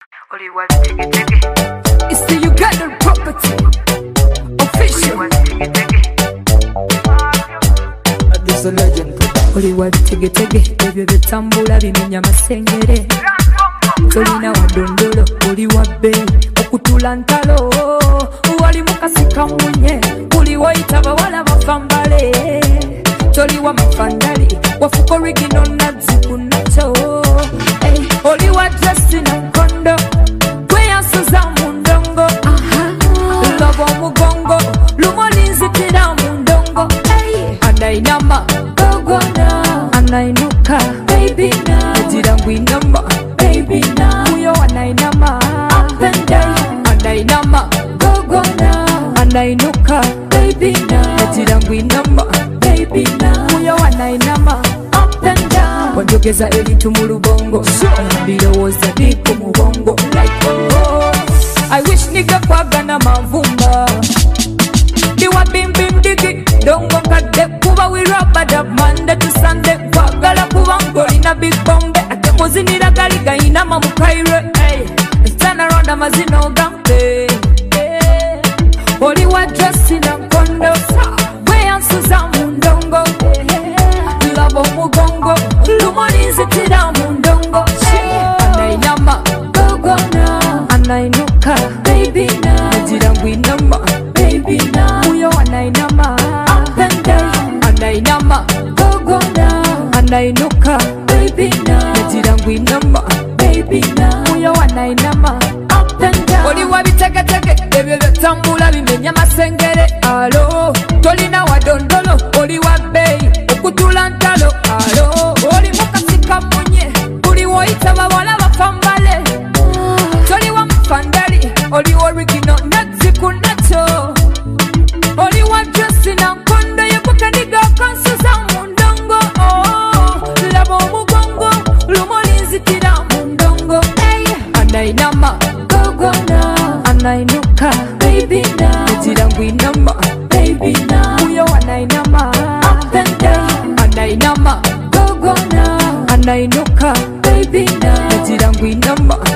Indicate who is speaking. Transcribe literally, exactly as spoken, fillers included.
Speaker 1: Only one take it, take it.
Speaker 2: It's the Ugandan property. Official.
Speaker 3: This a legend.
Speaker 2: Only one tege tege. Ebyo bitambula bimenya masengere. Tolina wadondolo. Oli wabbe. Okutula ntalo. Wali mukasika munye. Uli waita bawala bafambale. Toli wa mafandali. Wafuko original nazi kunacho. Hey, oli wa dressing na kondo. Love mugongo, lumolinzi tira mundongo. Hey, anainama, gogo na, anainuka, baby na, tira ngwinama, baby na, uyo anainama, up and down. Anainama, gogo na, anainuka, baby na, tira ngwinama, baby na, uyo anainama, up and down. Wanjogeza elitu mulubongo, bilowoza diku mubongo, like oh. I wish nigga kwagana mavumba. Diwa bim bim digi. Dongo kade kuba we rubber dub Monday to Sunday. Kwagala kuba ngoli na big bombe. Ate muzini la gali gaina mamu kaire. Hey, turn around amazino gampe. Hey, oli wa dressing na kondo. We ansuza mundongo. Hey, labo mugongo. Lumonizi tira mundongo. Hey, anainama gogo na, anainuka, baby na, ajira ngwinama, baby na, uyo anainama, up and down. Anainama, gogo na, anainuka, baby na, ajira ngwinama, baby na, uyo anainama, up and down. Oli wabiteke teke, ebyo bitambula bimenya masengere. Alo, tolina wadondolo, oli wabbeyi, okutula ntalo. Alo, oli mukasika munye, uli woyita bawala bafambale. Toli wa mfandali, oli original nazi kunacho. Oli wa dressing na kondo, yebuka niga kansuza mundongo. Oh, labo mugongo, lumolinzi tira mundongo. Hey, anainama, gogo na, anainuka, baby na, tira ngwinama, baby na, uyo anainama, up and down. Anainama, gogo na, anainuka, baby na, tira ngwinama.